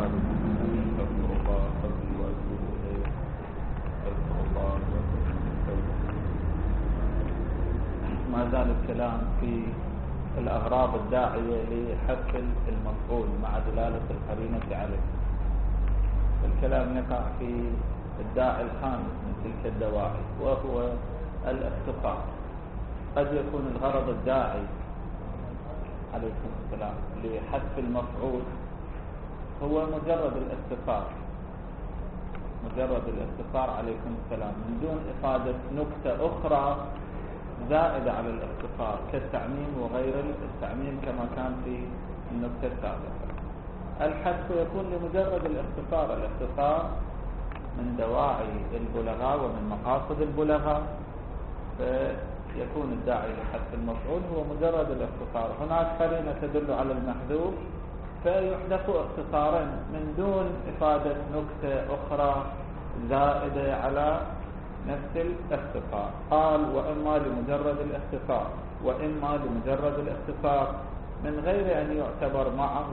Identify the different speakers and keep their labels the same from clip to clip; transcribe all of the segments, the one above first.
Speaker 1: ذلك أستغفر الله ربي وأتوب إليه. أستغفر الله وأتوب إليه. ما زال الكلام في الأغراض الداعية لحذف المفعول مع دلالة القرينة عليه. الكلام يقع في الداعي الخامس من تلك الدواعي، وهو الاختصار. قد يكون الغرض الداعي عليكم السلام لحذف المفعول هو مجرد الاختصار، عليكم السلام، من دون إفادة نكتة أخرى زائدة على الاختصار كالتعميم وغير التعميم كما كان في النكتة السابقة. الحذف يكون لمجرد الاختصار من دواعي البلغاء ومن مقاصد البلغاء، فيكون الداعي لحذف المفعول هو مجرد الاختصار. هناك قرينة تدل على المحذوف فيحذف اختصارا من دون إفادة نكتة أخرى زائدة على نفس الاختصار. قال وإما لمجرد الاختصار وإما لمجرد الاختصار من غير أن يعتبر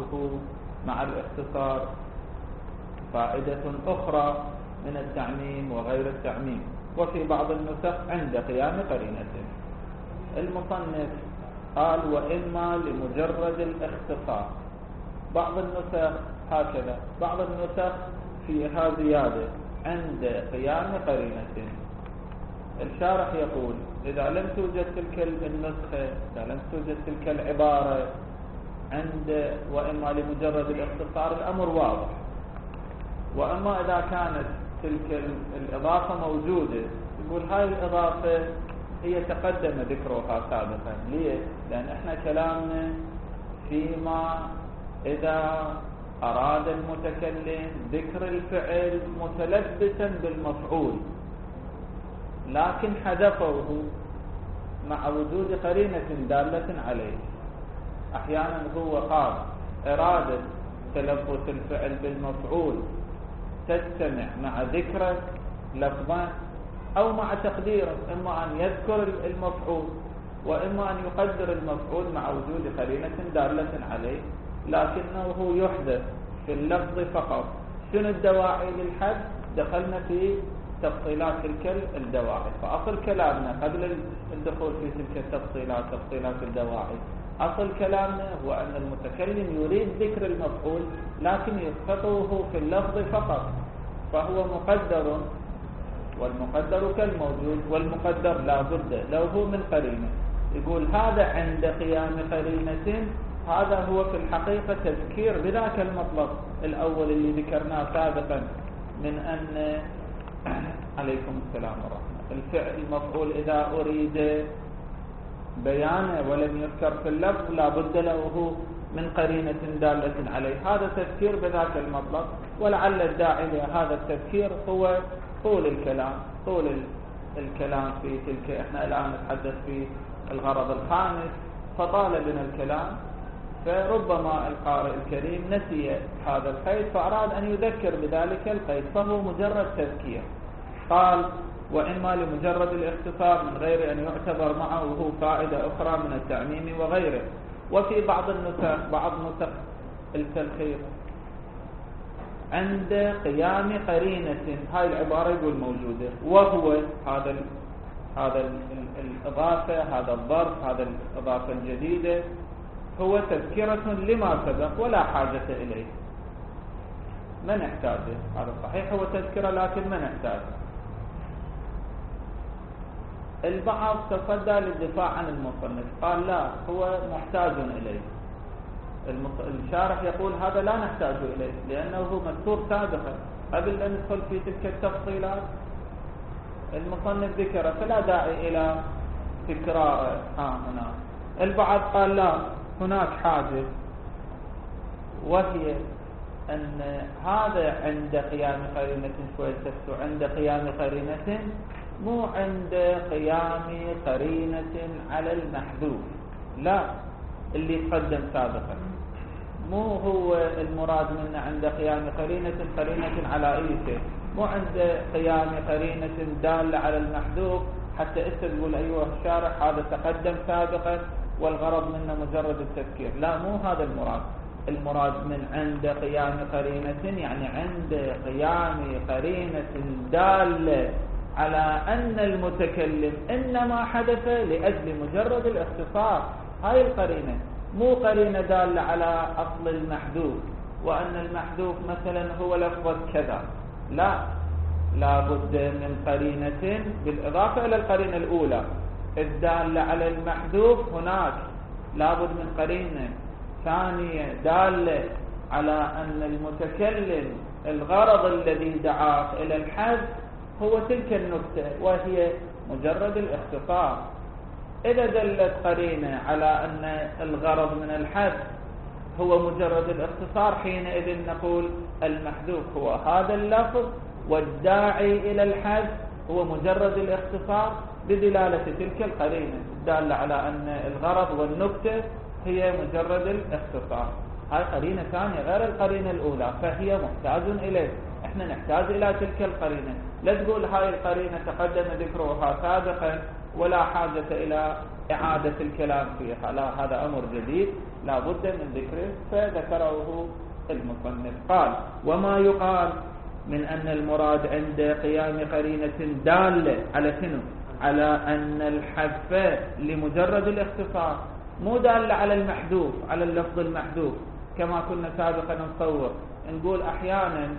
Speaker 1: مع الاختصار فائدة أخرى من التعميم وغير التعميم. وفي بعض النسخ عند قيام قرينة. المصنف قال وإما لمجرد الاختصار. بعض النسخ هكذا، بعض النسخ فيها زيادة عند قيام قرينة. الشارح يقول إذا لم توجد تلك النسخة، إذا لم توجد تلك العبارة عند وإما لمجرد الاختصار الأمر واضح. وأما إذا كانت تلك الإضافة موجودة، يقول هاي الإضافة هي تقدم ذكرها سابقا. ليه؟ لأن احنا كلامنا فيما إذا أراد المتكلم ذكر الفعل متلبسا بالمفعول لكن حذفه مع وجود قرينة دالة عليه. أحيانا هو قال إرادة تلبس الفعل بالمفعول تجتمع مع ذكر لفظا أو مع تقديره، إما أن يذكر المفعول وإما أن يقدر المفعول مع وجود قرينة دالة عليه، لكنه يحدث في اللفظ فقط. شنو الدواعي للحذف؟ دخلنا في تفصيلات تلك الدواعي. فأصل كلامنا قبل الدخول في تلك التفصيلات، تفصيلات الدواعي، أصل كلامنا هو أن المتكلم يريد ذكر المفعول لكن يسقطه في اللفظ فقط، فهو مقدر، والمقدر كالموجود، والمقدر لا بد له من قرينة. يقول هذا عند قيام قرينة، هذا هو في الحقيقة تذكير بذاك المطلب الأول اللي ذكرناه سابقا من أن عليكم السلام ورحمة الفعل المفعول إذا أريد بيانه ولم يذكر في اللفظ لا بد له من قرينة دالة عليه. هذا تذكير بذاك المطلب، ولعل الداعي لهذا التذكير هو طول الكلام في تلك. احنا الآن نتحدث في الغرض الخامس فطال بنا الكلام، فربما القارئ الكريم نسي هذا القيد فأراد أن يذكر بذلك القيد، فهو مجرد تذكير. قال وإما لمجرد الاختصار من غير أن يعتبر معه فائدة أخرى من التعميم وغيره. وفي بعض نسخ التلخيص عند قيام قرينة، هاي العبارة يقول موجودة، وهو هذا الإضافة، هذا الظرف، هذا الإضافة الجديدة هو تذكرة لما سبق ولا حاجة إليه، ما نحتاجه. هذا صحيح هو تذكرة لكن ما نحتاجه. البعض تصدى للدفاع عن المصنف، قال لا هو محتاج إليه. الشارح يقول هذا لا نحتاج إليه لأنه مذكور سابقا قبل أن ندخل في تلك التفصيلات. المصنف ذكر فلا داعي إلى تكراره هنا. البعض قال لا هناك حاجة، وهي أن هذا عند قيام قرينة، شوية تفتو عند قيام قرينة مو عند قيام قرينة على المحذوف، لا اللي تقدم سابقا مو هو المراد منا عند قيام قرينة على أي شيء، مو عند قيام قرينة دالة على المحذوف حتى تقول أيها الشارح هذا تقدم سابقا والغرض منه مجرد التذكير. لا مو هذا المراد. المراد من عند قيام قرينة يعني عند قيام قرينة دالة على أن المتكلم إنما حدث لأجل مجرد الاختصار. هاي القرينة مو قرينة دالة على أصل المحذوف وأن المحذوف مثلا هو لفظ كذا، لا بد من قرينة بالإضافة إلى القرينة الأولى الدالة على المحذوف. هناك لا بد من قرينة ثانية دالة على أن المتكلم الغرض الذي دعاه إلى الحذف هو تلك النكتة وهي مجرد الاختصار. إذا دلت قرينة على أن الغرض من الحذف هو مجرد الاختصار حينئذ نقول المحذوف هو هذا اللفظ والداعي إلى الحذف هو مجرد الاختصار بدلالة تلك القرينة الدالة على أن الغرض والنكتة هي مجرد الاختصار. هاي قرينة ثانية غير القرينة الأولى فهي محتاج إليه. احنا نحتاج إلى تلك القرينة. لا تقول هاي القرينة تقدم ذكرها سابقا ولا حاجة إلى إعادة الكلام فيها، لا، هذا أمر جديد لا بد من ذكره فذكره المصنف. قال وما يقال من أن المراد عند قيام قرينة دالة على شنو؟ على أن الحذف لمجرد الاختصار مو دالة على المحذوف على اللفظ المحذوف كما كنا سابقا نصور. نقول أحيانا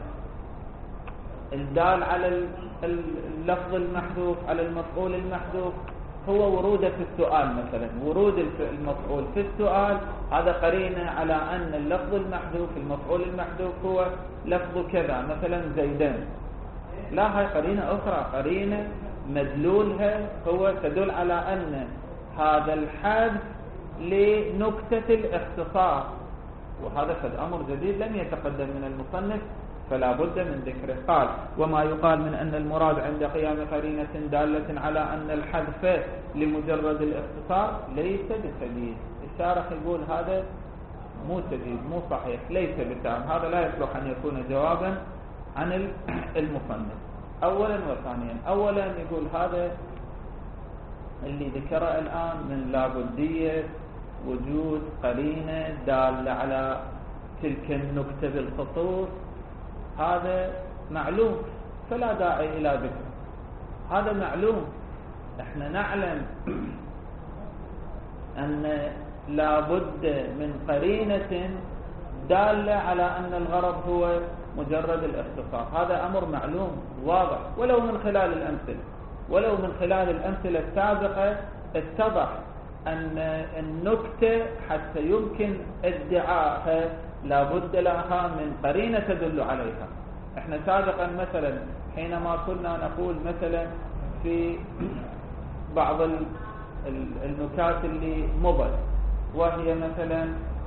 Speaker 1: الدال على اللفظ المحذوف على المفعول المحذوف هو وروده في السؤال، مثلا ورود المفعول في السؤال هذا قرينة على أن اللفظ المحذوف المفعول المحذوف هو لفظ كذا مثلا زيدان. لا، هاي قرينة أخرى، قرينة مدلولها هو تدل على أن هذا الحذف لنكتة الاختصار، وهذا قد أمر جديد لم يتقدم من المصنف فلا بد من ذكره. قال وما يقال من أن المراد عند قيام قرينة دالة على أن الحذف لمجرد الاختصار ليس بسديد. الشارح يقول هذا مو سديد مو صحيح ليس بتام، هذا لا يصلح أن يكون جوابا عن المصنف أولا وثانيا. أولا يقول هذا اللي ذكره الآن من لابدية وجود قرينة دالة على تلك النكتة بالخصوص هذا معلوم فلا داعي إلى ذكره، هذا معلوم. احنا نعلم أن لا بد من قرينة دالة على أن الغرض هو مجرد الاختصار، هذا أمر معلوم واضح ولو من خلال الأمثلة السابقة اتضح أن النكتة حتى يمكن ادعاءها لا بد لها من قرينة تدل عليها. احنا سابقا مثلا حينما كنا نقول مثلا في بعض النكات اللي مضت وهي مثلا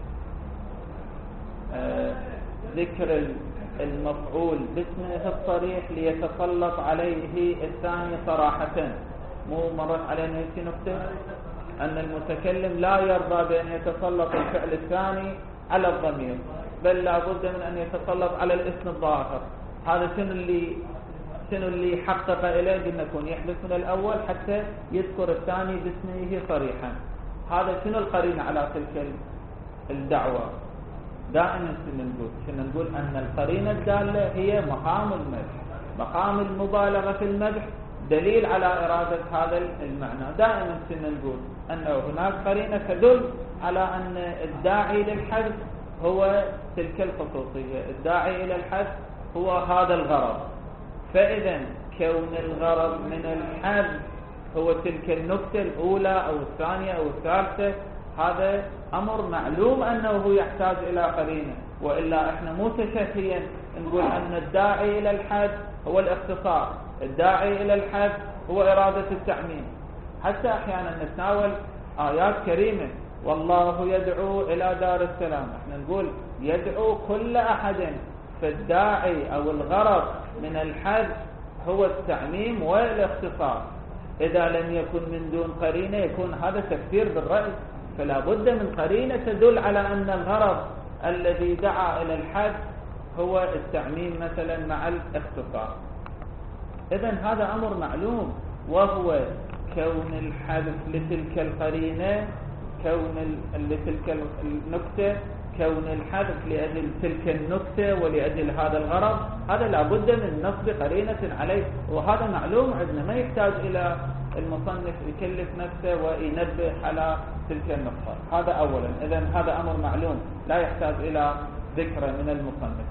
Speaker 1: ذكر المفعول باسمه الصريح ليتسلط عليه الثاني صراحة، مو مرت علينا هيك نكتة أن المتكلم لا يرضى بأن يتسلط الفعل الثاني على الضمير بل لا بد من أن يتسلط على الاسم الظاهر. هذا شنو اللي حقق إليه بأن يحدث من الأول حتى يذكر الثاني باسمه صريحا. هذا شنو القرينة على تلك الدعوة؟ دائما شنو نقول أن القرينة الدالة هي مقام المدح، مقام المبالغة في المدح دليل على إرادة هذا المعنى. دائما شنو نقول أنه هناك قرينة تدل على أن الداعي للحذف هو تلك الخصوصية، الداعي إلى الحذف هو هذا الغرض. فإذا كون الغرض من الحذف هو تلك النكتة الأولى أو الثانية أو الثالثة هذا أمر معلوم أنه يحتاج إلى قرينة، وإلا إحنا مو تشهيا نقول أن الداعي إلى الحذف هو الاختصار، الداعي إلى الحذف هو إرادة التعميم. حتى أحيانا نتناول آيات كريمة والله يدعو إلى دار السلام، احنا نقول يدعو كل أحد، فالداعي أو الغرض من الحذف هو التعميم والاختصار. إذا لم يكن من دون قرينة يكون هذا تكفير بالرأي، فلا بد من قرينة تدل على أن الغرض الذي دعا إلى الحذف هو التعميم مثلا مع الاختصار. إذن هذا أمر معلوم، وهو كون الحذف لتلك القرينة كون لتلك النكتة، كون الحذف لأجل تلك النكتة ولأجل هذا الغرض، هذا لابد من نصب قرينة عليه، وهذا معلوم عندنا، ما يحتاج إلى المصنف يكلف نفسه وينبه على تلك النقطة. هذا أولا، إذن هذا أمر معلوم لا يحتاج إلى ذكر من المصنف.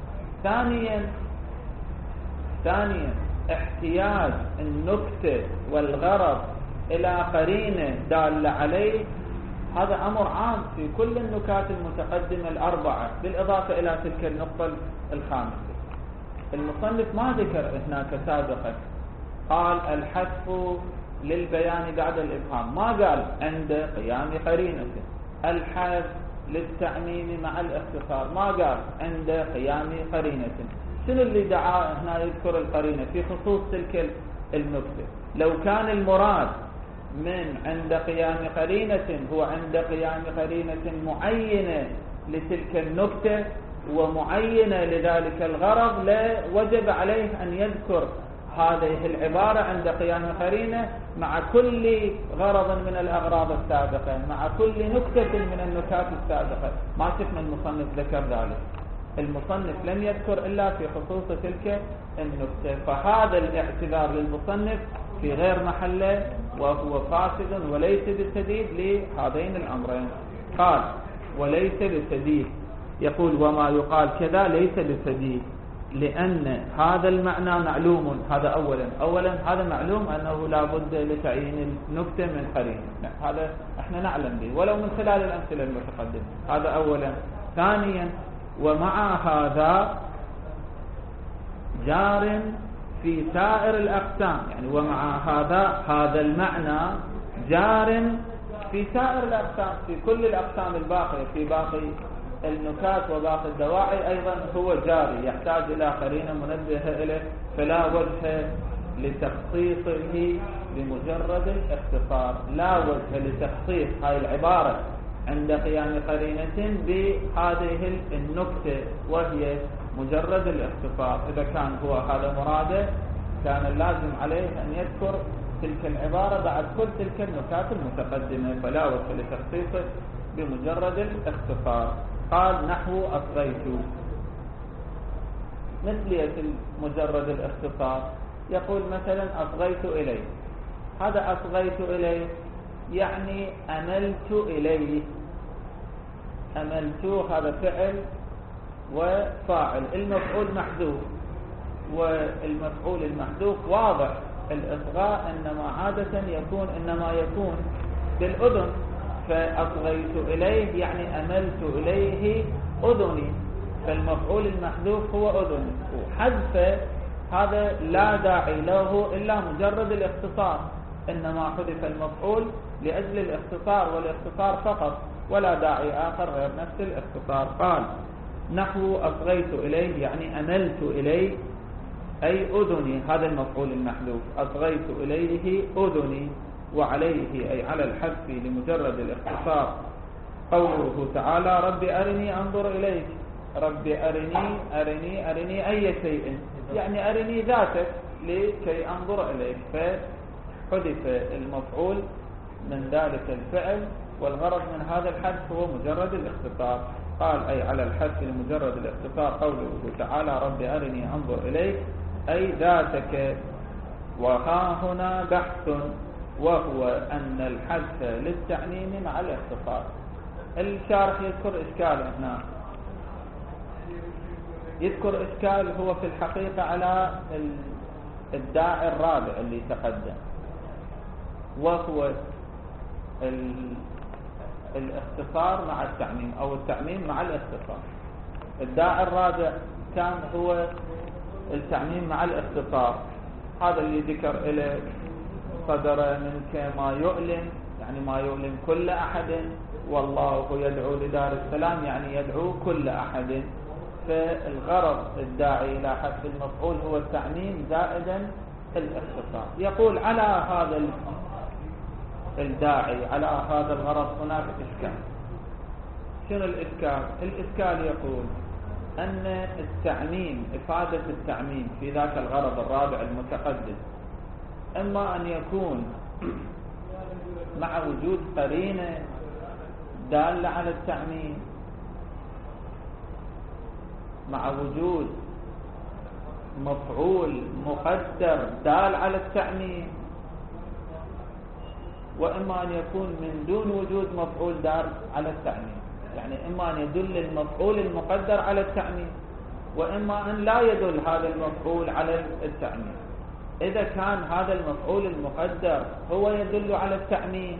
Speaker 1: ثانيا احتياج النكتة والغرض إلى قرينة دالة عليه، هذا أمر عام في كل النكات المتقدمة الأربعة، بالإضافة إلى تلك النقطة الخامسة. المصنف ما ذكر هناك سابقا، قال الحذف للبيان بعد الإبهام، ما قال عند قيام قرينة. الحذف للتعميم مع الاختصار، ما قال عند قيام قرينة. شنو اللي دعاه هنا يذكر القرينة في خصوص تلك النكتة؟ لو كان المراد من عند قيام قرينة هو عند قيام قرينة معينة لتلك النكتة ومعينة لذلك الغرض، لوجب عليه أن يذكر هذه العبارة عند قيام قرينة مع كل غرض من الأغراض السابقة، مع كل نكتة من النكات السابقة. ما شفنا المصنف ذكر ذلك، المصنف لم يذكر إلا في خصوص تلك النكتة، فهذا الاعتذار للمصنف في غير محله وهو فاسد وليس بسديد لهذين الأمرين. قال وليس بسديد، يقول وما يقال كذا ليس بسديد، لأن هذا المعنى معلوم. هذا أولا هذا معلوم أنه لا بد لتعيين النكتة من قرينة، هذا احنا نعلم به ولو من خلال الأمثلة المتقدمة، هذا أولا. ثانيا ومع هذا جار في سائر الأقسام، يعني ومع هذا المعنى جار في سائر الأقسام، في كل الأقسام الباقية، في باقي النكات وباقي الدواعي أيضا هو جاري، يحتاج إلى قرينة منبهة إليه، فلا وجه لتخصيصه بمجرد الاختصار، لا وجه لتخصيص هاي العبارة عند قيام قرينة بهذه النكتة وهي مجرد الاختصار. إذا كان هو هذا مراده كان اللازم عليه أن يذكر تلك العبارة بعد كل تلك النكات المتقدمة، فلا وجه لتخصيصه بمجرد الاختصار. قال نحو أصغيت، مثلية مجرد الاختصار، يقول مثلا أصغيت إليه، هذا أصغيت إليه يعني أملت إليه، أملت هذا فعل وفاعل، المفعول محذوف، والمفعول المحذوف واضح الإصغاء إنما يكون بالأذن، فأصغيت إليه يعني أملت إليه أذني، فالمفعول المحذوف هو أذني، وحذف هذا لا داعي له إلا مجرد الاختصار، إنما حذف المفعول لأجل الاختصار والاختصار فقط، ولا داعي آخر غير نفس الاختصار. قال نحو أصغيت إليه يعني أملت إليه أي أذني، هذا المفعول المحذوف، أصغيت إليه أذني، وعليه أي على الحذف لمجرد الاختصار. قوله تعالى ربي أرني أنظر إليك، ربي أرني أي شيء، يعني أرني ذاتك لكي أنظر إليك، فحذف المفعول من ذلك الفعل، والغرض من هذا الحذف هو مجرد الاختصار. قال أي على الحذف لمجرد الاختصار. قوله تعالى ربي أرني أنظر إليك أي ذاتك. وها هنا بحث، وهو أن الحذف للتعميم مع الاختصار. الشارح يذكر إشكال هنا، يذكر إشكال هو في الحقيقة على الداعي الرابع اللي تقدم، وهو الاختصار مع التعميم أو التعميم مع الاختصار. الداعي الرابع كان هو التعميم مع الاختصار، هذا اللي ذكر إليه صدر منك ما يؤلم، يعني ما يؤلم كل أحد، والله يدعو لدار السلام يعني يدعو كل أحد. فالغرض الداعي إلى حذف المفعول هو التعميم زائدا الاختصار. يقول على هذا الداعي على هذا الغرض هناك إشكال. شنو الإشكال؟ الإشكال يقول أن التعميم، إفادة التعميم في ذاك الغرض الرابع المتقدم، إما أن يكون مع وجود قرينة دالة على التعميم مع وجود مفعول مقدر دال على التعميم، وإما أن يكون من دون وجود مفعول دال على التعميم، يعني إما أن يدل المفعول المقدر على التعميم، وإما أن لا يدل هذا المفعول على التعميم. إذا كان هذا المفعول المقدر هو يدل على التعميم،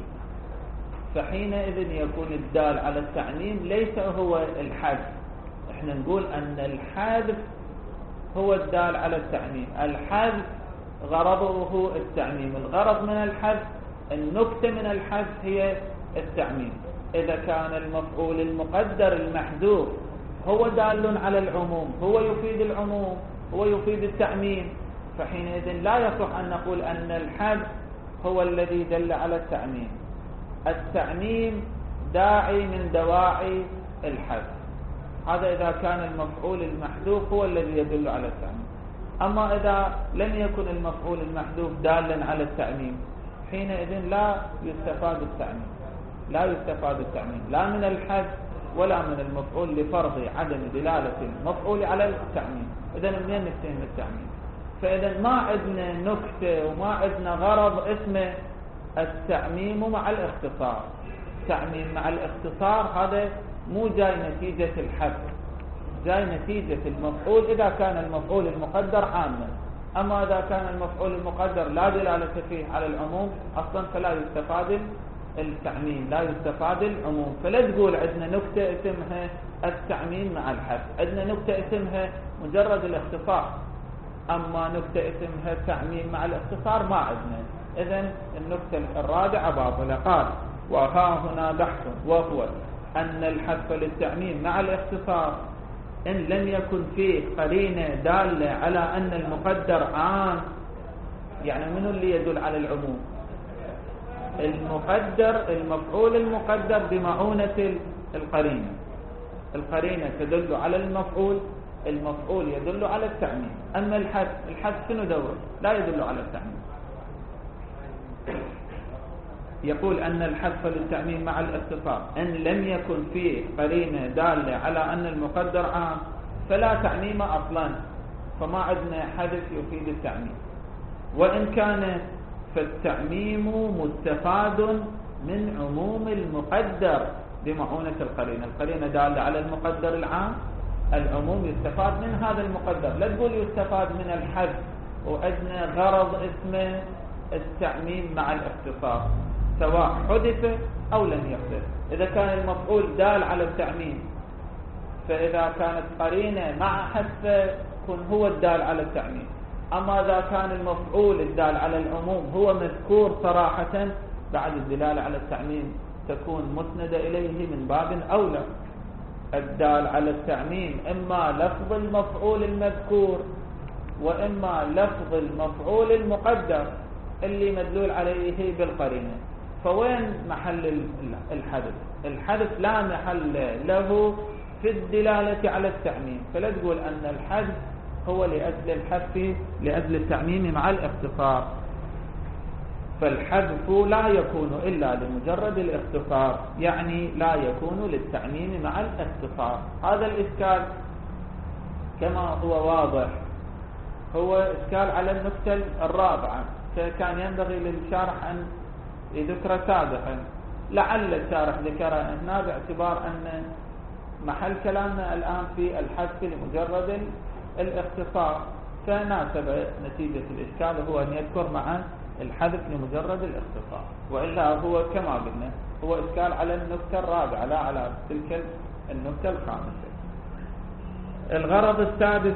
Speaker 1: فحينئذ يكون الدال على التعميم ليس هو الحذف. احنا نقول أن الحذف هو الدال على التعميم، الحذف غرضه هو التعميم، الغرض من الحذف، النكتة من الحذف هي التعميم. إذا كان المفعول المقدر المحذوف هو دال على العموم، هو يفيد العموم، هو يفيد التعميم، فحينئذ لا يصح أن نقول أن الحذف هو الذي دل على التعميم. التعميم داعي من دواعي الحذف، هذا إذا كان المفعول المحذوف هو الذي يدل على التعميم. أما إذا لم يكن المفعول المحذوف دالا على التعميم، حينئذ لا يستفاد التعميم، لا يستفاد التعميم لا من الحذف ولا من المفعول لفرض عدم دلالة المفعول على التعميم. إذن منين نفتهم التعميم؟ فإذا ما عندنا نكتة وما عندنا غرض اسمه التعميم مع الاختصار. التعميم مع الاختصار هذا مو جاي نتيجة الحذف، جاي نتيجة المفعول إذا كان المفعول المقدر عاما. أما إذا كان المفعول المقدر لا دلالة فيه على العموم أصلا فلا يستفاد التعميم، لا يستفاد العموم. فلا تقول عندنا نكتة اسمها التعميم مع الحذف، عندنا نكتة اسمها مجرد الاختصار، أما نكتة اسمها التعميم مع الاختصار ما عندنا. إذن النكتة الرابعة باطلة. قال وها هنا بحث، وهو أن الحذف للتعميم مع الاختصار إن لم يكن فيه قرينة دالة على أن المقدر عام. يعني منه اللي يدل على العموم؟ المقدر، المفعول المقدر بمعونة القرينة. القرينة تدل على المفعول، المفعول يدل على التعميم. أما الحذف شنو دوره؟ لا يدل على التعميم. يقول أن الحذف للتعميم مع الاختصار إن لم يكن فيه قرينة دالة على أن المقدر عام فلا تعميم أصلا، فما عندنا حذف يفيد التعميم. وإن كان فالتعميم مستفاد من عموم المقدر بمعونة القرينة. القرينة دالة على المقدر العام، العموم يستفاد من هذا المقدر. لا تقول يستفاد من الحذف وعندنا غرض اسمه التعميم مع الاختصار، سواء حدث أو لم يحدث. إذا كان المفعول دال على التعميم، فإذا كانت قرينة مع حذف يكون هو الدال على التعميم. أما إذا كان المفعول الدال على العموم هو مذكور صراحة، بعد الدلالة على التعميم تكون مسندة إليه من باب أولى. الدال على التعميم إما لفظ المفعول المذكور وإما لفظ المفعول المقدر اللي مدلول عليه بالقرينة. فوين محل الحذف؟ الحذف لا محل له في الدلالة على التعميم. فلا تقول أن الحذف هو لأجل الحذف لأجل التعميم مع الاختصار. فالحذف لا يكون إلا لمجرد الاختصار، يعني لا يكون للتعميم مع الاختصار. هذا الإشكال كما هو واضح هو إشكال على النكتة الرابعة، كان ينبغي للشارح أن يذكر سابقا. لعل الشارح ذكر هنا باعتبار أن محل كلامنا الآن في الحذف لمجرد الاختصار، فناسب نتيجة الإشكال هو أن يذكر معا الحذف لمجرد الاختصار، وإلا هو كما قلنا هو إشكال على النكتة الرابعة لا على تلك النكتة الخامسة. الغرض السادس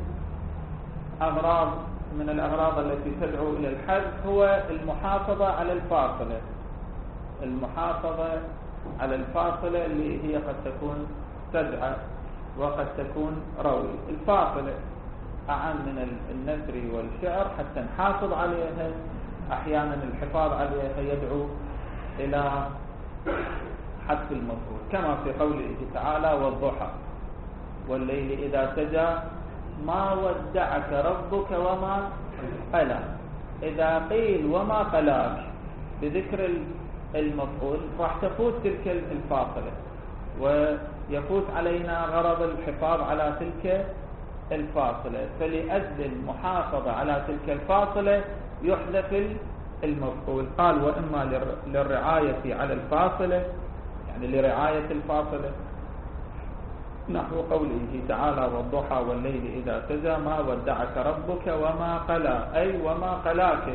Speaker 1: من الأغراض التي تدعو إلى الحذف هو المحافظة على الفاصلة. المحافظة على الفاصلة اللي هي قد تكون سجعة وقد تكون روي. الفاصلة أعم من النثر والشعر حتى نحافظ عليها. أحيانا الحفاظ عليها يدعو إلى حذف المفعول، كما في قوله تعالى والضحى والليل إذا سجى ما ودعك ربك وما قلى. إذا قيل وما قلاك بذكر المفعول راح تفوت تلك الفاصلة، ويفوت علينا غرض الحفاظ على تلك الفاصلة، فلأجل المحافظة على تلك الفاصلة يحذف المفعول. قال وإما للرعاية على الفاصلة، يعني لرعاية الفاصلة، نحو قوله تعالى والضحى والليل إذا سجى ما ودعك ربك وما قلى، أي وما قلاك.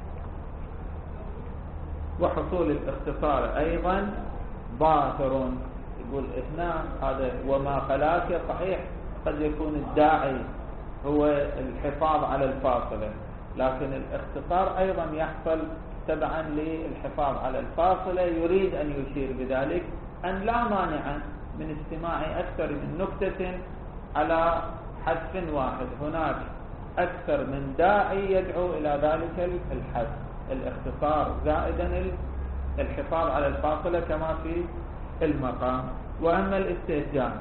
Speaker 1: وحصول الاختصار أيضا باطر، يقول هنا هذا وما قلاك صحيح قد يكون الداعي هو الحفاظ على الفاصلة، لكن الاختصار أيضا يحصل تبعا للحفاظ على الفاصلة، يريد أن يشير بذلك أن لا مانع من استماع أكثر من نكتة على حذف واحد، هناك أكثر من داعي يدعو إلى ذلك الحذف، الاختصار زائدا الحفاظ على الفاصلة كما في المقام. وأما الاستهجان،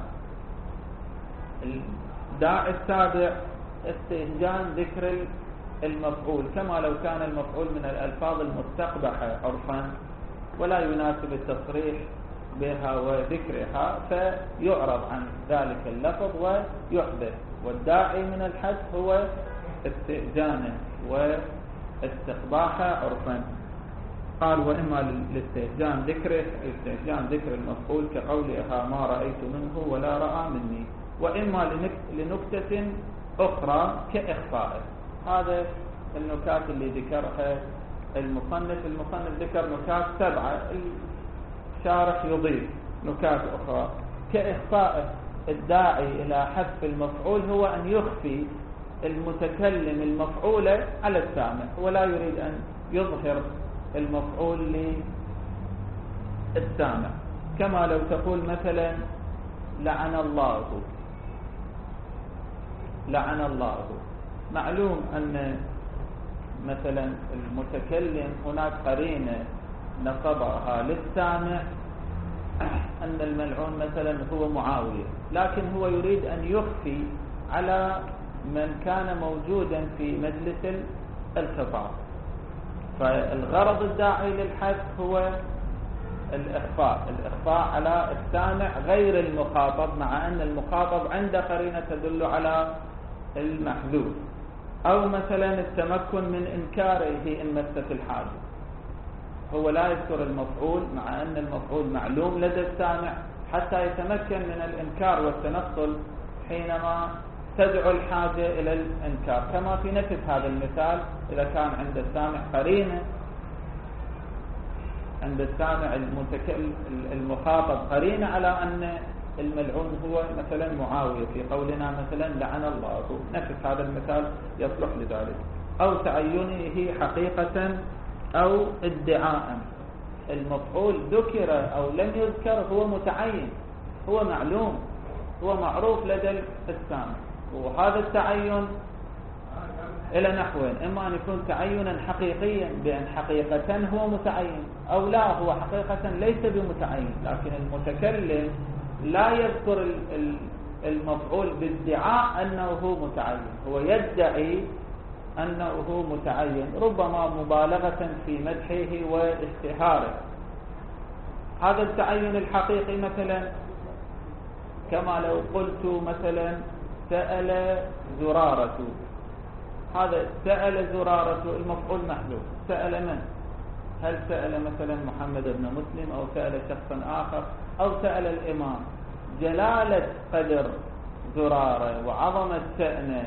Speaker 1: الداعي السابع استهجان ذكر المفعول، كما لو كان المفعول من الألفاظ المستقبحة عرفا ولا يناسب التصريح بها وذكرها، فيعرض عن ذلك اللفظ ويحدث، والداعي من الحذف هو استئذانه واستقباحه عرفا. قال وإما للاستهجان ذكره، استهجان ذكر المفعول كقولها ما رأيت منه ولا رأى مني، وإما لنكتة أخرى كإخفاء. هذا النكات اللي ذكرها المصنف ذكر نكات 7، الشارح يضيف نكات أخرى كإخفاء الداعي إلى حذف المفعول، هو أن يخفي المتكلم المفعول على السامع، ولا يريد أن يظهر المفعول للسامع، كما لو تقول مثلا لعن الله. معلوم أن مثلا المتكلم هناك قرينة نصبها للسامع أن الملعون مثلا هو معاوية، لكن هو يريد أن يخفي على من كان موجودا في مجلس الخطاب، فالغرض الداعي للحذف هو الإخفاء على السامع غير المخاطب، مع أن المخاطب عنده قرينة تدل على المحذوف، أو مثلا التمكن من إنكاره إن مست الحاجة، هو لا يذكر المفعول مع أن المفعول معلوم لدى السامع حتى يتمكن من الإنكار والتنصل حينما تدعو الحاجة إلى الإنكار، كما في نفس هذا المثال إذا كان عند السامع قرينة، عند السامع المخاطب قرينة على أن الملعون هو مثلا معاوية، في قولنا مثلا لعن الله، نفس هذا المثال يصلح لذلك، أو تعينه حقيقة أو ادعاء. المفعول ذكر أو لم يذكر هو متعين، هو معلوم، هو معروف لدى السامع، وهذا التعين إلى نحوين، إما أن يكون تعينا حقيقيا بأن حقيقة هو متعين، أو لا هو حقيقة ليس بمتعين، لكن المتكلم لا يذكر المفعول بادعاء أنه هو متعين، هو يدعي أنه هو متعين، ربما مبالغة في مدحه واشتهاره. هذا التعين الحقيقي مثلا كما لو قلت مثلا سأل زرارة، هذا سأل زرارة المفعول محذوف، سأل من؟ هل سأل مثلا محمد بن مسلم أو سأل شخصا آخر أو سأل الإمام؟ جلالة قدر زرارة وعظمة شأنه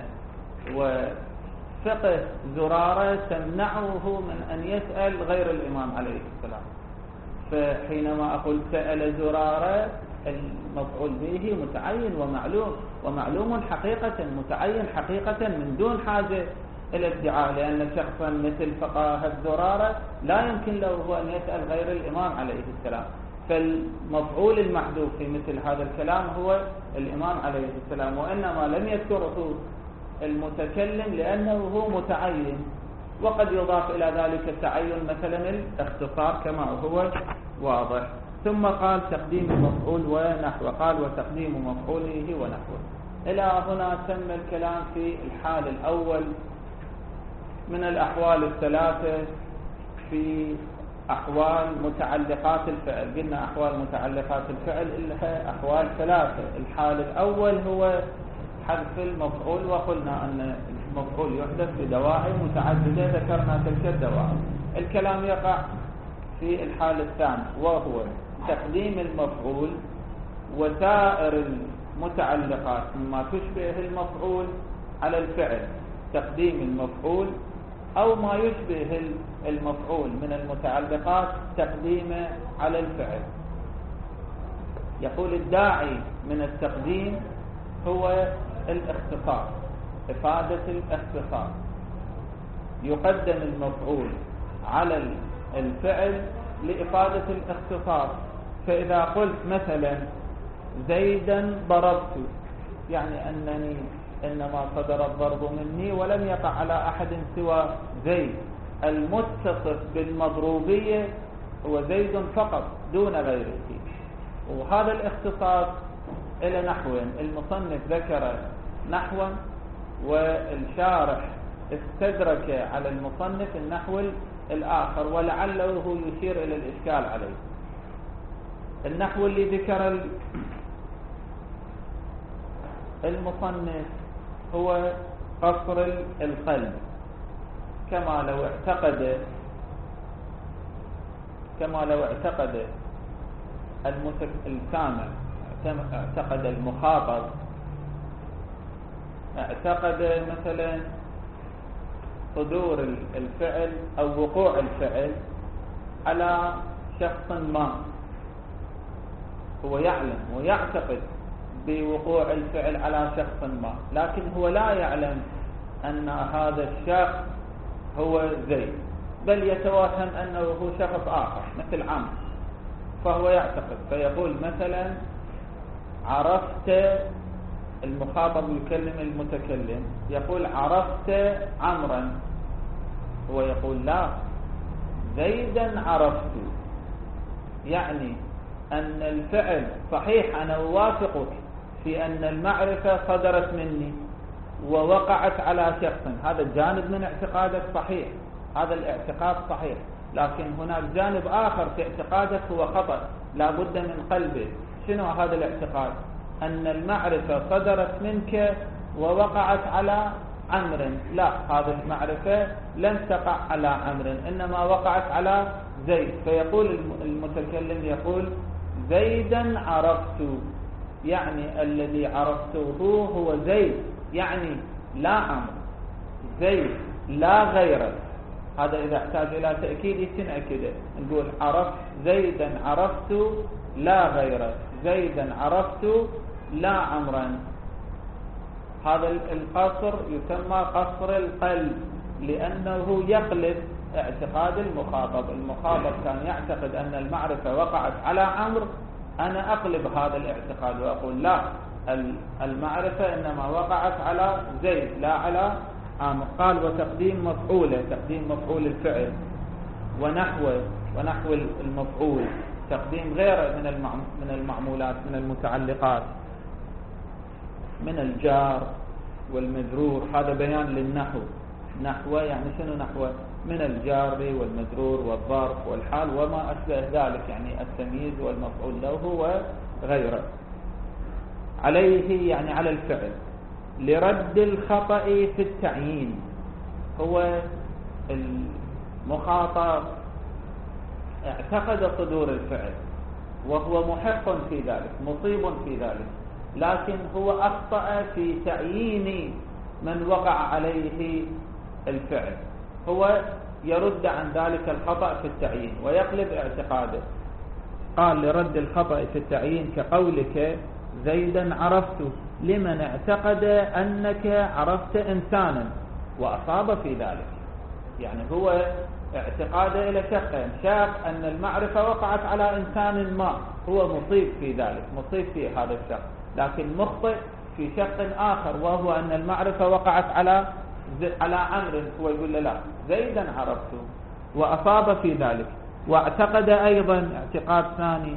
Speaker 1: وفقه زرارة تمنعه من أن يسأل غير الإمام عليه السلام، فحينما أقول سأل زرارة المفعول به متعين ومعلوم حقيقة، متعين حقيقة من دون حاجة إلى ادعاء، لأن شخصا مثل فقاهة زرارة لا يمكن له هو أن يسأل غير الإمام عليه السلام، فالمفعول المحذوف في مثل هذا الكلام هو الإمام عليه السلام، وإنما لم يذكره المتكلم لأنه هو متعين، وقد يضاف إلى ذلك التعين مثلا الاختصار كما هو واضح. ثم قال تقديم المفعول ونحوه، قال وتقديم مفعوله ونحوه. إلى هنا تم الكلام في الحال الأول من الأحوال الثلاثة في أحوال متعلقات الفعل. قلنا أحوال متعلقات الفعل لها أحوال ثلاثة. الحال الأول هو حذف المفعول، وقلنا أن المفعول يحدث بدواعي متعددة، ذكرنا تلك الدواعي. الكلام يقع في الحال الثاني، وهو تقديم المفعول وسائر المتعلقات مما تشبه المفعول على الفعل، تقديم المفعول أو ما يشبه المفعول من المتعلقات تقديمه على الفعل. يقول الداعي من التقديم هو الاختصاص، إفادة الاختصاص. يقدم المفعول على الفعل لإفادة الاختصاص. فإذا قلت مثلا زيدا ضربت، يعني أنني إنما صدر الضرب مني ولم يقع على أحد سوى زيد. المتصف بالمضروبية هو زيد فقط دون غيره. وهذا الاختصاص إلى نحوين، المصنف ذكر نحوا والشارح استدرك على المصنف النحو الآخر، ولعله يشير إلى الإشكال عليه. النحو اللي ذكر المصنف هو قصر القلب، كما لو اعتقد السامع، اعتقد المخاطب، اعتقد مثلا صدور الفعل أو وقوع الفعل على شخص ما. هو يعلم ويعتقد بوقوع الفعل على شخص ما، لكن هو لا يعلم أن هذا الشخص هو زيد، بل يتوهم أنه هو شخص آخر مثل عمرو، فهو يعتقد. فيقول مثلا عرفت، المخاطب يكلم المتكلم يقول عرفت عمرا، هو يقول لا، زيدا عرفت. يعني أن الفعل صحيح، أنا أوافقك في أن المعرفة صدرت مني ووقعت على شخص، هذا الجانب من اعتقادك صحيح، هذا الاعتقاد صحيح، لكن هناك جانب آخر في اعتقادك هو خطأ، لا بد من قلبه. شنو هذا الاعتقاد؟ أن المعرفة صدرت منك ووقعت على عمرو. لا، هذه المعرفة لم تقع على عمرو، إنما وقعت على زيد. فيقول المتكلم يقول زيدا عرفت، يعني الذي عرفته هو زيد، يعني لا عمرو، زيد لا غيره. هذا إذا احتاج إلى تأكيد تنأكده، نقول عرفت زيدا، عرفت لا غيره، زيدا عرفت لا عمرا. هذا القصر يسمى قصر القلب، لأنه يقلب اعتقاد المخاطب. المخاطب كان يعتقد أن المعرفة وقعت على عمرو، أنا أقلب هذا الاعتقاد وأقول لا، المعرفة إنما وقعت على زيد لا على عمرو. قال وتقديم مفعوله، تقديم مفعول الفعل، ونحو المفعول، تقديم غيره من المعمولات، من المتعلقات، من الجار والمجرور. هذا بيان للنحو. نحو يعني شنو نحو؟ من الجار والمجرور والظرف والحال وما أشبه ذلك، يعني التمييز والمفعول له وغيره. عليه يعني على الفعل. لرد الخطأ في التعيين، هو المخاطب اعتقد صدور الفعل وهو محق في ذلك، مصيب في ذلك، لكن هو أخطأ في تعيين من وقع عليه الفعل. هو يرد عن ذلك الخطأ في التعيين ويقلب اعتقاده. قال لرد الخطأ في التعيين كقولك زيدا عرفت، لمن اعتقد أنك عرفت إنسانا وأصاب في ذلك. يعني هو اعتقاده إلى شقين، شاق أن المعرفة وقعت على إنسان ما، هو مصيب في ذلك، مصيب في هذا الشخص، لكن مخطئ في شق آخر، وهو أن المعرفة وقعت على عمرو. هو يقول له لا، زيدا عرفته وأصاب في ذلك. واعتقد أيضا اعتقاد ثاني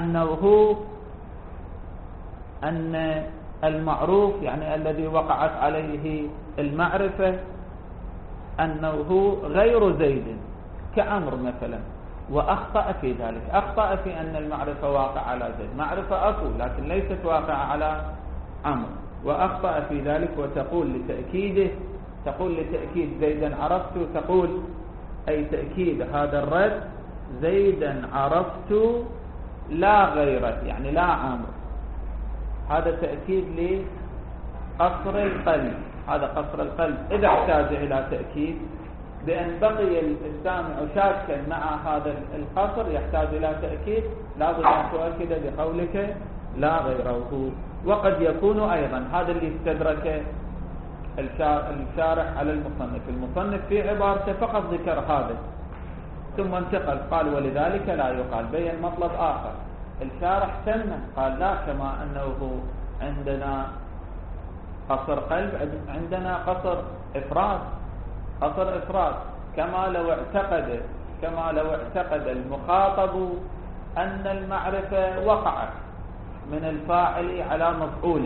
Speaker 1: أن المعروف، يعني الذي وقعت عليه المعرفة، أنه غير زيد كعمر مثلا، وأخطأ في ذلك، أخطأ في أن المعرفة واقع على زيد، معرفة أكو لكن ليست واقعة على عمرو، وأخطأ في ذلك. وتقول لتأكيده، تقول لتأكيد زيدا عرفت، تقول أي تأكيد هذا الرد زيدا عرفت لا غيره، يعني لا عمرو. هذا تأكيد لقصر القلب، هذا قصر القلب إذا احتاج إلى تأكيد بأن بقي السامع شاكا مع هذا القصر يحتاج إلى تأكيد، لابد أن تؤكد بقولك لا غيره. وقد يكون أيضا، هذا اللي استدرك الشارح على المصنف، المصنف في عبارته فقط ذكر هذا ثم انتقل قال ولذلك لا يقال، بين مطلب آخر. الشارح سنة قال لا، كما أنه عندنا قصر قلب عندنا قصر إفراد، قصر إفراد، كما لو اعتقد المخاطب أن المعرفة وقعت من الفاعل على مفعول،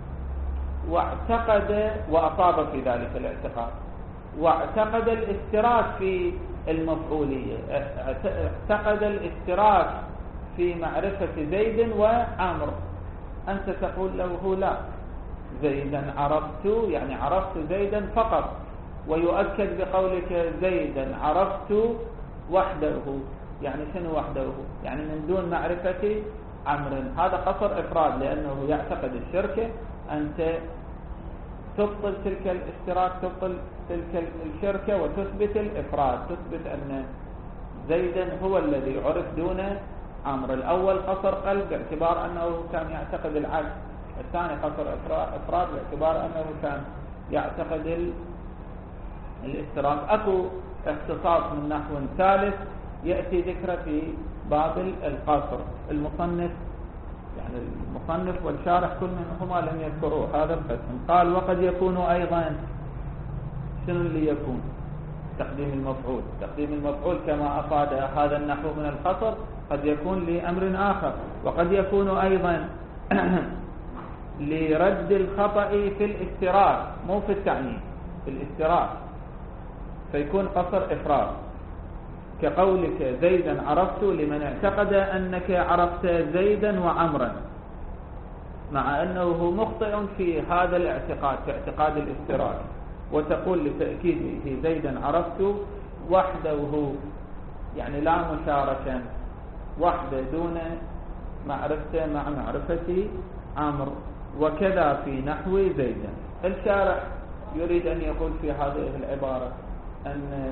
Speaker 1: واعتقد وأصاب في ذلك الاعتقاد، واعتقد الاشتراك في المفعولية، اعتقد الاشتراك في معرفة زيد وعمر، أنت تقول له لا، زيدا عرفت يعني عرفت زيدا فقط، ويؤكد بقولك زيدا عرفت وحده، يعني شنو وحده؟ يعني من دون معرفة عمر. هذا قصر إفراد لأنه يعتقد الشركة، أنت تبطل تلك الاشتراك، تبطل تلك الشركة وتثبت الإفراد، تثبت أن زيدا هو الذي عرف دون عمر. الأول قصر قلب باعتبار أنه كان يعتقد العكس، الثاني قصر إفراد باعتبار أنه كان يعتقد الاشتراك. أكو اختصاص من نحو ثالث يأتي ذكره في باب القصر. المصنف يعني المصنف والشارح كل منهما لم يذكروه هذا القسم. قال وقد يكون أيضا، شنو اللي يكون؟ تقديم المفعول، تقديم المفعول كما أفاد هذا النحو من القصر قد يكون لأمر آخر، وقد يكون أيضا لرد الخطأ في الاشتراك، مو في التعيين، في الاشتراك، فيكون قصر إفراد، كقولك زيدا عرفت لمن اعتقد أنك عرفت زيدا وعمرا، مع أنه مخطئ في هذا الاعتقاد، في اعتقاد الاشتراك، وتقول لتأكيده زيدا عرفت وحده، يعني لا مشاركا، وحده دون معرفته مع معرفة عمرو. وكذا في نحو زيدا. الشارح يريد أن يقول في هذه العبارة أن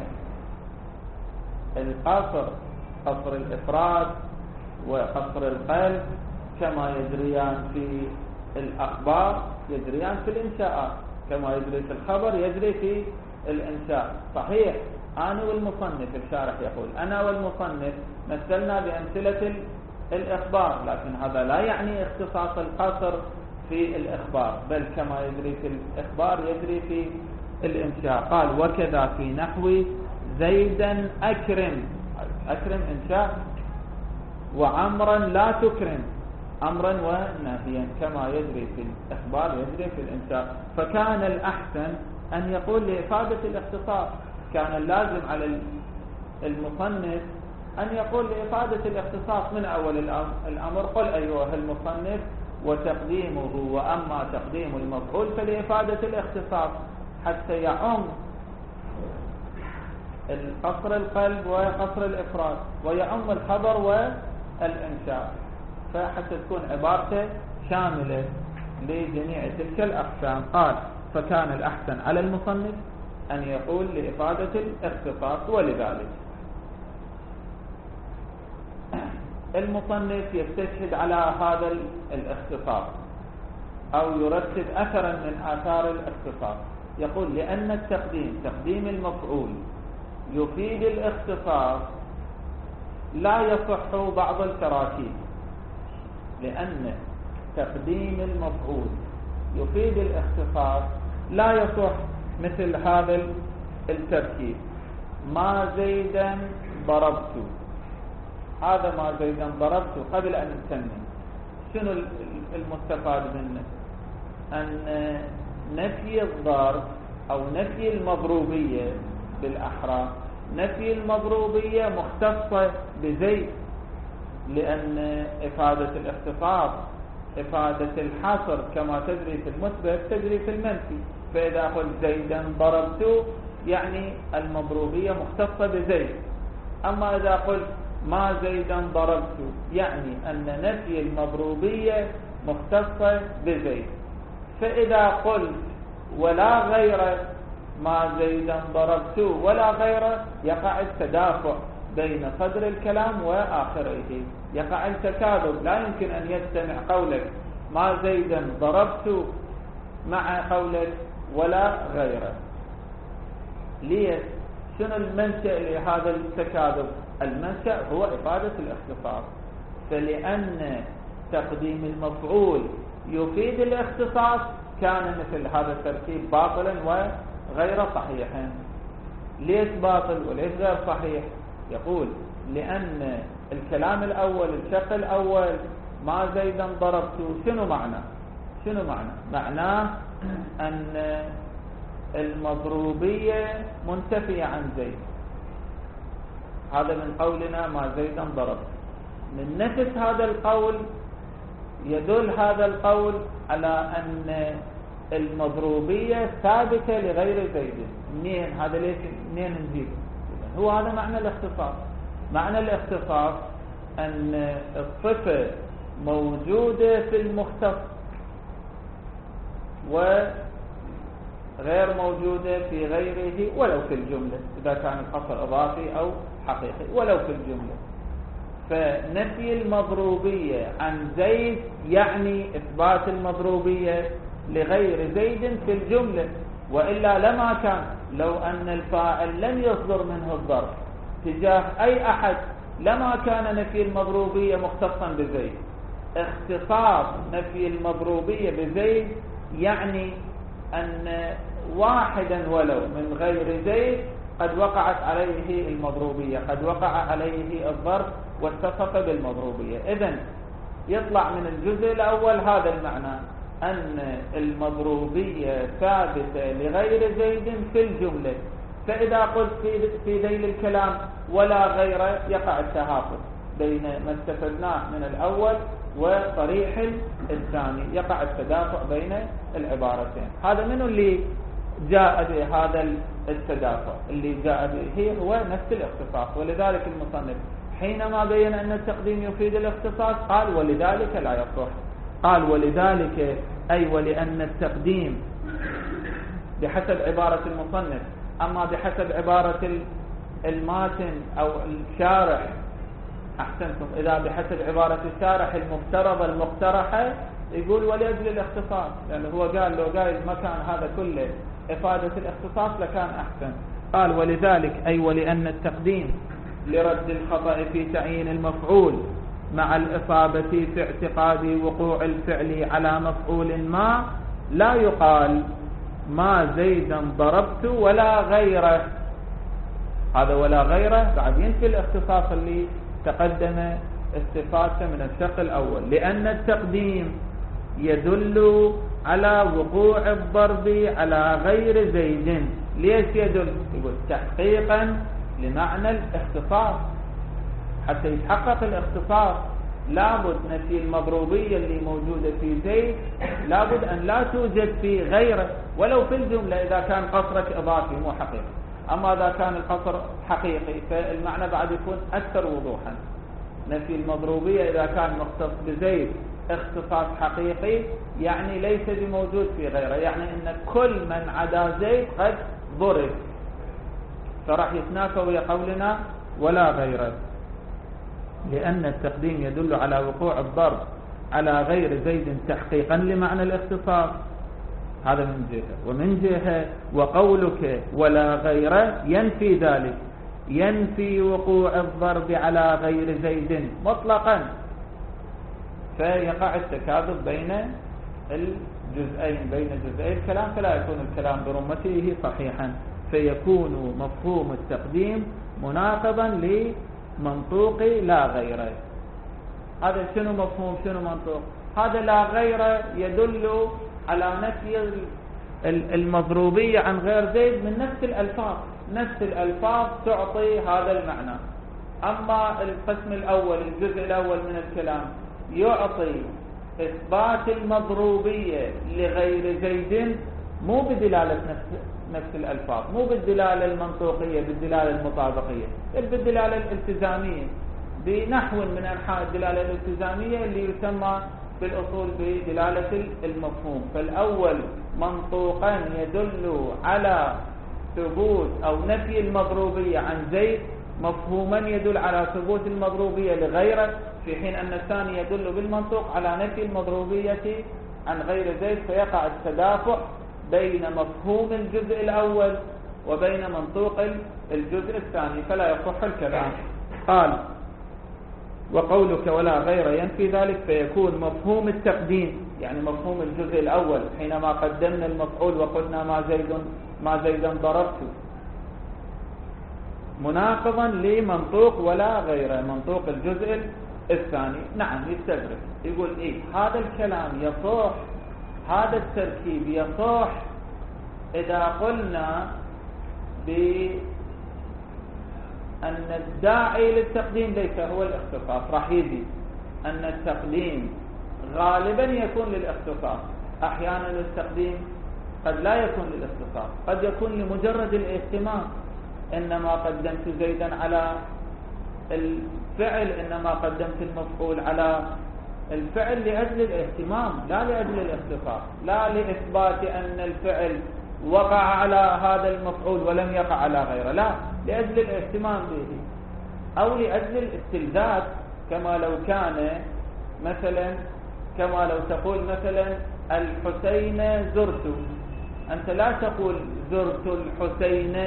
Speaker 1: القصر، قصر الإفراد وقصر القلب كما يجريان في الأخبار يجريان في الإنشاءات، كما يجري في الخبر يجري في الإنشاء. صحيح أنا والمصنف، الشارح يقول أنا والمصنف مثلنا بأمثلة الإخبار، لكن هذا لا يعني اختصاص القصر في الإخبار، بل كما يجري في الإخبار يجري في الإنشاء. قال وكذا في نحو زيدا أكرم، أكرم إنشاء، وعمرا لا تكرم، أمرا ونهيا، كما يجري في الإخبار يجري في الإنشاء. فكان الأحسن أن يقول لإفادة الاختصاص، كان اللازم على المصنف أن يقول لإفادة الاختصاص من أول الأمر قل أيها المصنف وتقديمه، وأما تقديم المفعول فلإفادة الاختصاص حتى يعم قصر القلب وقصر الإفراد، ويعم الخبر والإنشاء، فحتى تكون عبارته شاملة لجميع تلك الأقسام. قال فكان الأحسن على المصنف أن يقول لإفادة الاختصاص. ولذلك المصنف يستشهد على هذا الاختصاص أو يرتب أثرا من آثار الاختصاص، يقول لأن التقديم، تقديم المفعول يفيد الاختصاص لا يصح بعض التراكيب، لأن تقديم المفعول يفيد الاختصاص لا يصح مثل هذا التركيب. ما زيدا ضربت، هذا ما زيدا ضربت قبل أن نسمي، شنو المستفاد منه؟ أن نفي الضرب أو نفي المضروبية بالأحرى نفي المضروبية مختصة بزيد، لأن إفادة الاختصاص إفادة الحصر كما تجري في المثبت تجري في المنفي. فإذا قلت زيدا ضربت يعني المضروبية مختصة بزيد. أما إذا قلت ما زيدا ضربت يعني أن نفي المضروبية مختصة بزيد. فإذا قلت ولا غير ما زيدا ضربت ولا غيره يقع التدافع بين صدر الكلام وآخره، يقع التكاذب. لا يمكن أن يجتمع قولك ما زيدا ضربت مع قولك ولا غيره. ليش؟ شنو المنشأ لهذا التكاذب؟ المنشأ هو إفادة الاختصاص. فلأن تقديم المفعول يفيد الاختصاص كان مثل هذا التركيب باطلا وغير صحيح. ليش باطل وليش غير صحيح؟ يقول لأن الكلام الأول الشق الأول ما زيدا ضربت شنو معنى؟ معناه أن المضروبية منتفية عن زيد. هذا من قولنا ما زيدا ضربت. من نفس هذا القول يدل هذا القول على أن المضروبية ثابتة لغير زيد. منين هذا؟ ليش منين نجيب؟ هو هذا معنى الاختصاص. معنى الاختصاص أن الصفة موجودة في المختص وغير موجودة في غيره ولو في الجملة، إذا كان الحصر إضافي أو حقيقي ولو في الجملة. فنفي المضروبية عن زيد يعني إثبات المضروبية لغير زيد في الجملة، وإلا لما كان. لو أن الفاعل لم يصدر منه الظرف تجاه أي أحد لما كان نفي المضروبية مختصا بزيد. اختصاص نفي المضروبية بزيد يعني أن واحدا ولو من غير زيد قد وقعت عليه المضروبية، قد وقع عليه الظرف واتصف بالمضروبية. إذن يطلع من الجزء الأول هذا المعنى أن المضروبية ثابتة لغير زيد في الجملة. فإذا قلت في ذيل الكلام ولا غيره يقع التهافت بين ما استفدناه من الأول وصريح الثاني، يقع التدافع بين العبارتين. هذا من اللي جاء بهذا التدافع؟ اللي جاء به هو نفس الاختصاص. ولذلك المصنف حينما بين أن التقديم يفيد الاختصاص قال ولذلك لا يصح. قال ولذلك أي ولأن التقديم بحسب عبارة المصنف. أما بحسب عبارة الماتن أو الشارح أحسنتم، إذا بحسب عبارة الشارح المفترضة المقترحة يقول ولأجل الاختصاص، لأنه هو قال لو قال مكان هذا كله إفادة الاختصاص لكان أحسن. قال ولذلك أي ولأن التقديم لرد الخطأ في تعيين المفعول مع الإصابة في اعتقاد وقوع الفعل على مفعول ما لا يقال ما زيدا ضربت ولا غيره. هذا ولا غيره بعد ينفي الاختصاص اللي تقدم استفادته من الشق الأول، لأن التقديم يدل على وقوع الضرب على غير زيد. ليش يدل؟ يقول تحقيقا لمعنى الاختصاص. حتى يتحقق الاختصاص لابد نفي المضروبية اللي موجودة في زيد لابد أن لا توجد في غيره ولو في الجملة إذا كان قصرك إضافي مو حقيقي. أما إذا كان القصر حقيقي فالمعنى بعد يكون أكثر وضوحا. نفي المضروبية إذا كان مختص بزيد اختصاص حقيقي يعني ليس بموجود في غيره، يعني أن كل من عدا زيد قد ضرب، فراح يتنافى ويا قولنا ولا غيره. لأن التقديم يدل على وقوع الضرب على غير زيد تحقيقا لمعنى الاختصاص. هذا من جهة. ومن جهة وقولك ولا غيره ينفي ذلك، ينفي وقوع الضرب على غير زيد مطلقا، فيقع التكاذب بين الجزئين، بين جزئي الكلام، فلا يكون الكلام برمته صحيحا، فيكون مفهوم التقديم مناقضا لمنطوق لا غيره. هذا شنو مفهوم شنو منطوق؟ هذا لا غيره يدل على نفي المضروبية عن غير زيد من نفس الألفاظ، نفس الألفاظ تعطي هذا المعنى. أما القسم الأول الجزء الأول من الكلام يعطي إثبات المضروبية لغير زيد مو بدلالة نفس الألفاظ، مو بالدلالة المنطوقية، بالدلالة المطابقية، بل بالدلالة الالتزامية، بنحو من أنحاء الدلالة الالتزامية اللي يسمى بالأصول بدلالة المفهوم. فالأول منطوقا يدل على ثبوت أو نفي المضروبية عن زيد، مفهوما يدل على ثبوت المضروبية لغيره، في حين أن الثاني يدل بالمنطوق على نفي المضروبية عن غير زيد، فيقع التدافع بين مفهوم الجزء الأول وبين منطوق الجزء الثاني، فلا يصح الكلام. قال وقولك ولا غير ينفي ذلك، فيكون مفهوم التقديم يعني مفهوم الجزء الأول حينما قدمنا المفعول وقلنا ما زيدا ضربت مناقضا لمنطوق ولا غير منطوق الجزء الثاني. نعم يستدرك، يقول إيه هذا الكلام يصح، هذا التركيب يصح إذا قلنا بأن الداعي للتقديم ليس هو الاختصاص. راح يجي أن التقديم غالبا يكون للاختصاص، أحيانا التقديم قد لا يكون للاختصاص، قد يكون لمجرد الاهتمام، إنما قدمت زيدا على الفعل، إنما قدمت المفعول على الفعل لأجل الاهتمام لا لأجل الاختصاص، لا لإثبات أن الفعل وقع على هذا المفعول ولم يقع على غيره، لا، لأجل الاهتمام به، أو لأجل الاستلذاذ، كما لو كان مثلا، كما لو تقول مثلا الحسين زرت، أنت لا تقول زرت الحسين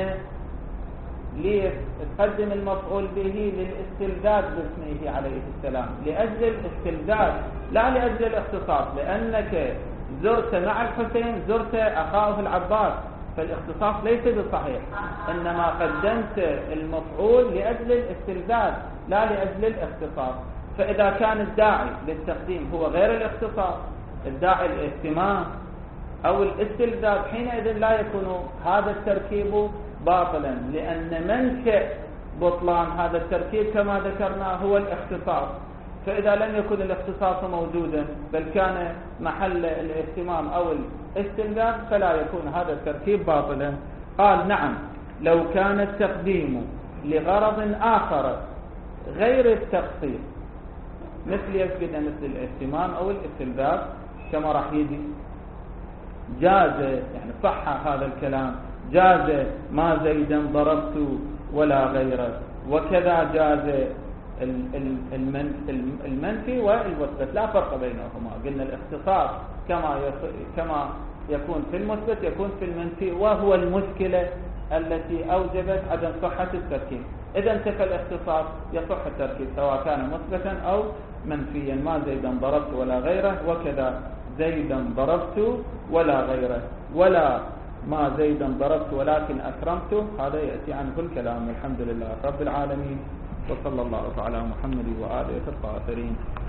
Speaker 1: لتقدم المفعول به للاستلذاذ باسمه عليه السلام، لأجل الاستلذاذ لا لأجل الاختصاص، لأنك زرت مع الحسين زرت أخاه العباس، فالاختصاص ليس بصحيح، إنما قدمت المفعول لأجل الاستلذاذ لا لأجل الاختصاص. فإذا كان الداعي للتقديم هو غير الاختصاص، الداعي الاهتمام أو الاستلذاذ، حينئذ لا يكون هذا التركيب باطلا، لأن منشأ بطلان هذا التركيب كما ذكرنا هو الاختصاص. فإذا لم يكن الاختصاص موجودا بل كان محل الاهتمام أو الاستلذاذ فلا يكون هذا التركيب باطلا. قال نعم لو كان التقديم لغرض آخر غير التخصيص، مثل يسجد مثل الاهتمام أو الاستلذاذ كما راح يجي، جاز يعني صح هذا الكلام، جاز ما زيدا ضربت ولا غيره، وكذا جاز المنفي والمثبت، لا فرق بينهما. قلنا الاختصاص كما يكون في المثبت يكون في المنفي، وهو المشكلة التي أوجبت عدم صحة التركيب. إذا انتفى الاختصاص يصح التركيب سواء كان مثبتا أو منفيا، ما زيدا ضربت ولا غيره، وكذا زيدا ضربت ولا غيره، ولا ما زيدا ضربت ولكن أكرمته، هذا يأتي عنه الكلام. الحمد لله رب العالمين، وصلى الله على محمد وآله الطاهرين.